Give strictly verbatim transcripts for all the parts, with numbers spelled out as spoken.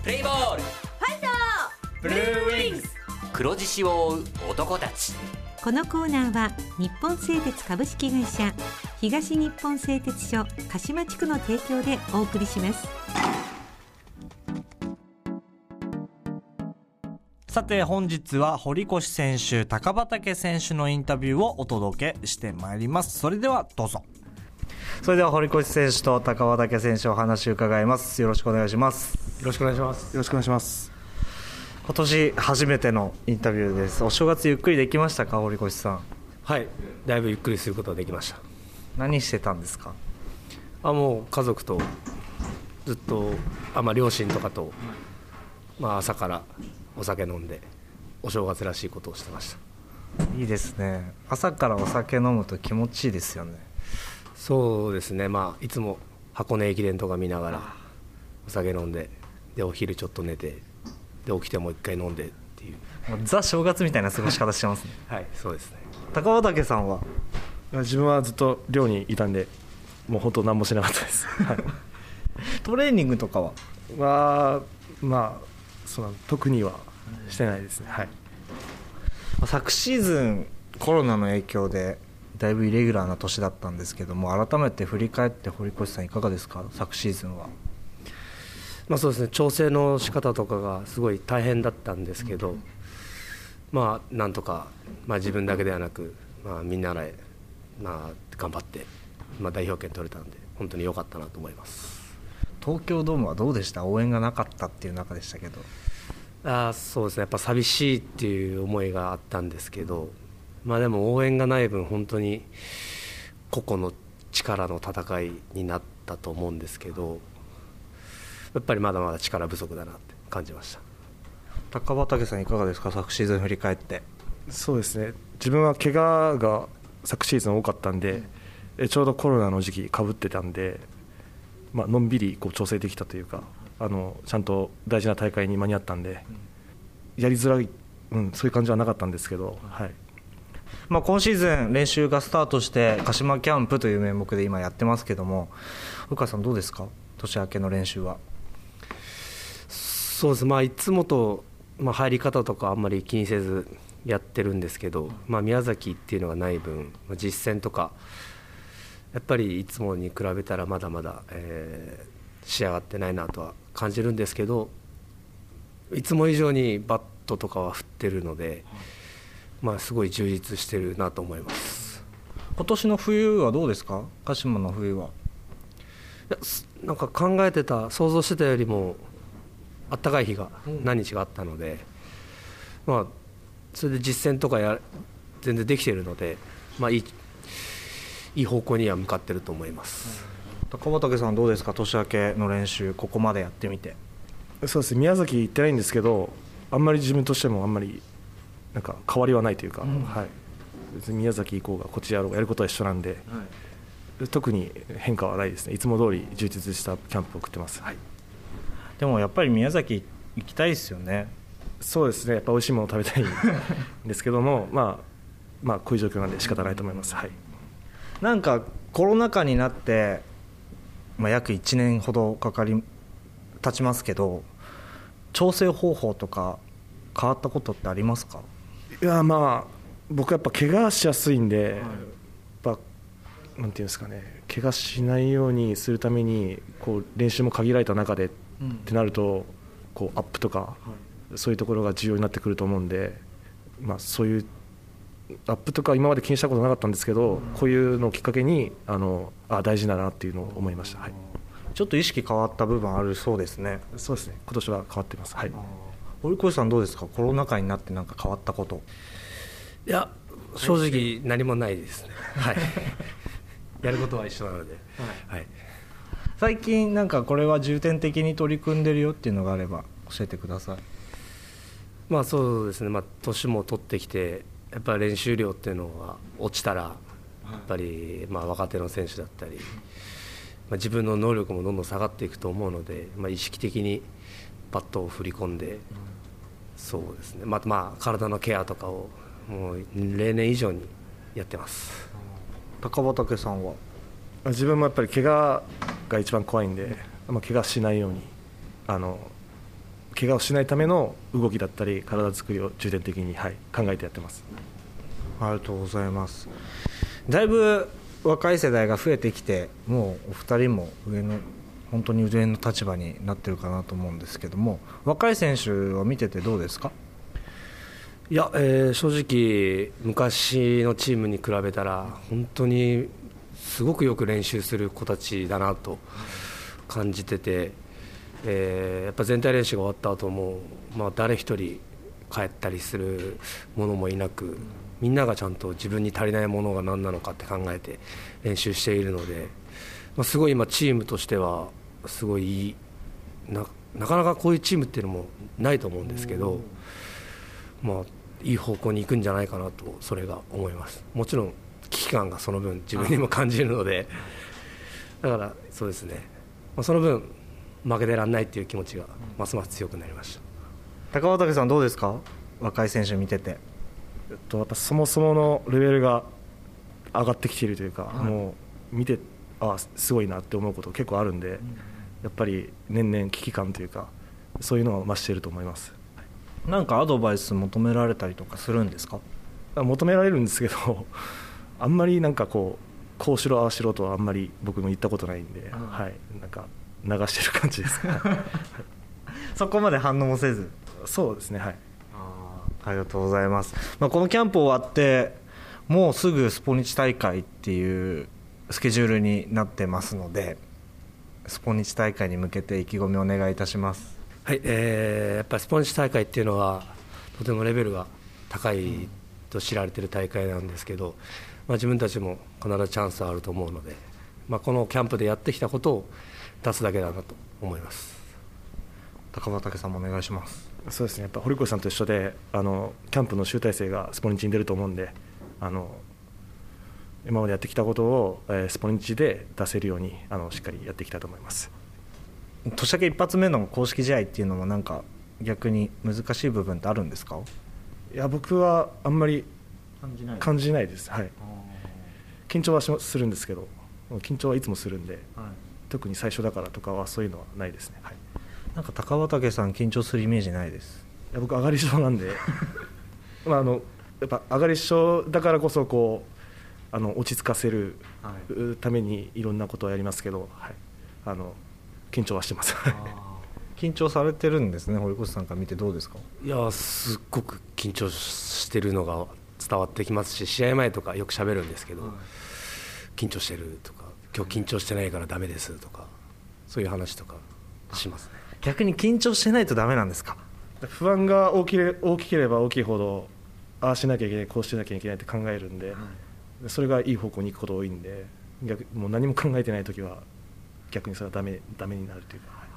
プレイボール、 ファイト、 ブルーウィングス、黒獅子を追う男たち。 このコーナーは日本製鉄株式会社、東日本製鉄所鹿島地区の提供でお送りします。 さて本日は堀越選手、高畠選手のインタビューをお届けしてまいります。それではどうぞ。それでは堀越選手と高畠選手お話を伺います。よろしくお願いします。 よろしくお願いします。よろしくお願いします。 今年初めてのインタビューです。お正月ゆっくりできましたか、堀越さん。 はい、だいぶゆっくりすることができました。 何してたんですか？ あもう家族とずっとあ、まあ、両親とかと、まあ、朝からお酒飲んでお正月らしいことをしてました。 いいですね。朝からお酒飲むと気持ちいいですよね。 そうですね、まあ、いつも箱根駅伝とか見ながらお酒飲んで、でお昼ちょっと寝て、で起きてもう一回飲んでっていう、 もうザ正月みたいな過ごし方してますねはいそうですね。 高畠さんは？ 自分はずっと寮にいたんで、もう本当何もしなかったです、はい、 トレーニングとかは？ まあまあその特にはしてないですね、はい、 昨シーズンコロナの影響でだいぶイレギュラーな年だったんですけども、改めて振り返って堀越さんいかがですか、昨シーズンは？ まあそうですね、調整の仕方とかがすごい大変だったんですけど、うん、まあなんとか、まあ、自分だけではなく、まあ、みんなで、まあ、頑張って、まあ、代表権取れたんで本当に良かったなと思います。 東京ドームはどうでした？応援がなかったっていう中でしたけど。 あそうですね、やっぱ寂しいっていう思いがあったんですけど、まあ、でも応援がない分本当に個々の力の戦いになったと思うんですけど、やっぱりまだまだ力不足だなって感じました。 高畠さんいかがですか、昨シーズン振り返って？ そうですね、自分は怪我が昨シーズン多かったんで、うん、ちょうどコロナの時期かぶってたんで、まあのんびりこう調整できたというか、あのちゃんと大事な大会に間に合ったんで、うん、やりづらい、うん、そういう感じはなかったんですけど、はい。 まあ、今シーズン練習がスタートして鹿島キャンプという名目で今やってますけども、古川さんどうですか、年明けの練習は？ そうです、まあ、いつもと、まあ、入り方とかあんまり気にせずやってるんですけど、まあ、宮崎っていうのがない分、まあ、実戦とかやっぱりいつもに比べたらまだまだ、えー、仕上がってないなとは感じるんですけど、いつも以上にバットとかは振ってるので、まあ、すごい充実してるなと思います。 今年の冬はどうですか、鹿島の冬は？ いやなんか考えてた、想像してたよりもあったかい日が何日があったので、うん、まあ、それで実戦とかや全然できているので、まあ、いい、いい方向には向かっていると思います。 うん、高畠さんどうですか、年明けの練習ここまでやってみて？ そうですね、宮崎行ってないんですけど、あんまり自分としてもあんまりなんか変わりはないというか、うん、はい、別に宮崎行こうがこっちやろうがやることは一緒なんで、はい、特に変化はないですね。いつも通り充実したキャンプを送ってます。はい、 でもやっぱり宮崎行きたいですよね？ そうですね、やっぱ美味しいものを食べたいんですけどもまあ、まあこういう状況なんで仕方ないと思います。はい、 なんかコロナ禍になって、まあ、約いちねんほどかかり経ちますけど、調整方法とか変わったことってありますか？ いやまあ僕はやっぱ怪我しやすいんで、はい、やっぱなんていうんですかね、怪我しないようにするためにこう練習も限られた中でってなると、こうアップとか、はい、そういうところが重要になってくると思うんで、まあ、そういうアップとか今まで気にしたことなかったんですけど、こういうのをきっかけにあのあ大事だなっていうのを思いました。はい、 ちょっと意識変わった部分あるそうですね。 そうですね、今年は変わっています。はい、 堀越さんどうですか、コロナ禍になって何か変わったこと？ いや正直何もないですね。はい、やることは一緒なので、はいはい、 最近なんかこれは重点的に取り組んでるよっていうのがあれば教えてください。 まあそうですね、まあ、年も取ってきてやっぱり練習量っていうのが落ちたらやっぱりまあ若手の選手だったり、まあ、自分の能力もどんどん下がっていくと思うので、まあ、意識的にバットを振り込んで、そうですね、まあ、まあ体のケアとかをもう例年以上にやってます。 高畠さんは？ 自分もやっぱり怪我が一番怖いんで、まあ、怪我しないようにあの怪我をしないための動きだったり体作りを重点的に、はい、考えてやってます。 ありがとうございます。だいぶ若い世代が増えてきて、もうお二人も上の本当に上の立場になってるかなと思うんですけども、若い選手を見ててどうですか？ いや、えー、正直昔のチームに比べたら本当にすごくよく練習する子たちだなと感じてて、えー、やっぱ全体練習が終わった後も、まあ、誰一人帰ったりするものもいなく、みんながちゃんと自分に足りないものが何なのかって考えて練習しているので、まあ、すごい今チームとしてはすごいいい な, なかなかこういうチームっていうのもないと思うんですけど、まあ、いい方向に行くんじゃないかなとそれが思います。もちろん危機感がその分自分にも感じるので、だからそうですね、まあ、その分負けてらんないっていう気持ちがますます強くなりました。 高畠さんどうですか？若い選手見てて。 えっと、やっぱそもそものレベルが上がってきているというか、はい、もう見てあすごいなって思うこと結構あるんで、うん、やっぱり年々危機感というかそういうのは増していると思います。 なんかアドバイス求められたりとかするんですか？ 求められるんですけどあんまりなんかこうこうしろああしろとはあんまり僕も言ったことないんで、はい、なんか流してる感じですそこまで反応もせず。 そうですね、はい。 ありがとうございます。まあ、このキャンプ終わってもうすぐスポニチ大会っていうスケジュールになってますので、スポニチ大会に向けて意気込みをお願いいたします。 はい、えー、やっぱりスポニチ大会っていうのはとてもレベルが高いと知られている大会なんですけど、まあ、自分たちも必ずチャンスはあると思うので、まあ、このキャンプでやってきたことを出すだけだなと思います。 高畠さんもお願いします。 そうですね、やっぱ堀越さんと一緒であのキャンプの集大成がスポニチに出ると思うんで、あの今までやってきたことを、えー、スポニチで出せるようにあのしっかりやっていきたいと思います。 年明け一発目の公式試合っていうのはなんか逆に難しい部分ってあるんですか？ いや僕はあんまり感じない、 感じないです、はい、緊張はしするんですけど緊張はいつもするんで、はい、特に最初だからとかはそういうのはないですね、はい。 なんか高畠さん緊張するイメージないです。 いや僕上がり症なんでまああのやっぱ上がり症だからこそこうあの落ち着かせるためにいろんなことをやりますけど、はい、あの緊張はしてます緊張されてるんですね。堀越さんから見てどうですか？ いやすっごく緊張してるのが伝わってきますし、試合前とかよく喋るんですけど、はい、緊張してるとか今日緊張してないからダメですとかそういう話とかしますね。 逆に緊張してないとダメなんですか？ 不安が大きれ大きければ大きいほどああしなきゃいけないこうしなきゃいけないって考えるんで、はい、それがいい方向に行くこと多いんで、逆もう何も考えてないときは逆にそれはダメ、ダメになるというか、はい、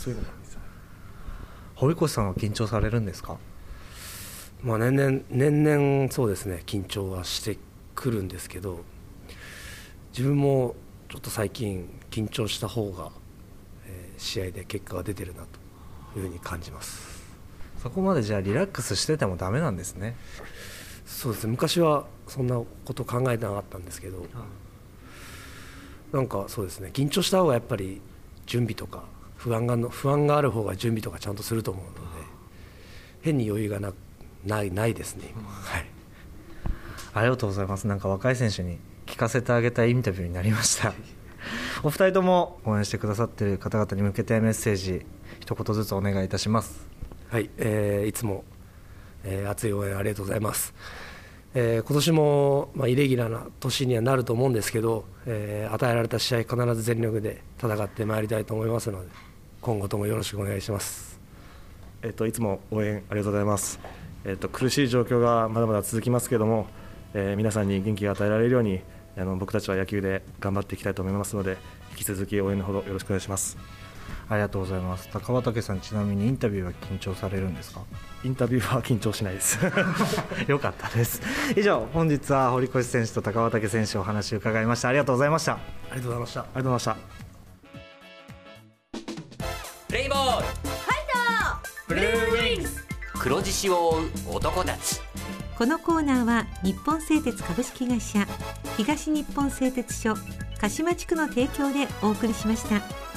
そういうのがあるんです。 堀越さんは緊張されるんですか？ まあ、年々年々そうですね、緊張はしてくるんですけど、自分もちょっと最近緊張した方が、えー、試合で結果が出てるなというふうに感じます。 そこまでじゃあリラックスしててもダメなんですね。 そうですね、昔はそんなこと考えてなかったんですけど、うん、なんかそうですね、緊張した方がやっぱり準備とか不安がの不安がある方が準備とかちゃんとすると思うので、変に余裕がなないないですね、今、うん、はい。 ありがとうございます。なんか若い選手に聞かせてあげたいインタビューになりましたお二人とも応援してくださっている方々に向けてメッセージ一言ずつお願いいたします。 はい、えー、いつも、えー、熱い応援ありがとうございます。えー、今年も、まあ、イレギュラーな年にはなると思うんですけど、えー、与えられた試合必ず全力で戦ってまいりたいと思いますので、今後ともよろしくお願いします。 えー、といつも応援ありがとうございます。えー、と苦しい状況がまだまだ続きますけども、えー、皆さんに元気が与えられるようにあの僕たちは野球で頑張っていきたいと思いますので、引き続き応援のほどよろしくお願いします。 ありがとうございます。高畠さん、ちなみにインタビューは緊張されるんですか？ インタビューは緊張しないですよかったです。以上、本日は堀越選手と高畠選手お話を伺いました。ありがとうございました。ありがとうございました。 ありがとうございました。 プレイボールファイトブルーウィングス、 黒獅子を追う男たち。 このコーナーは日本製鉄株式会社東日本製鉄所鹿島地区の提供でお送りしました。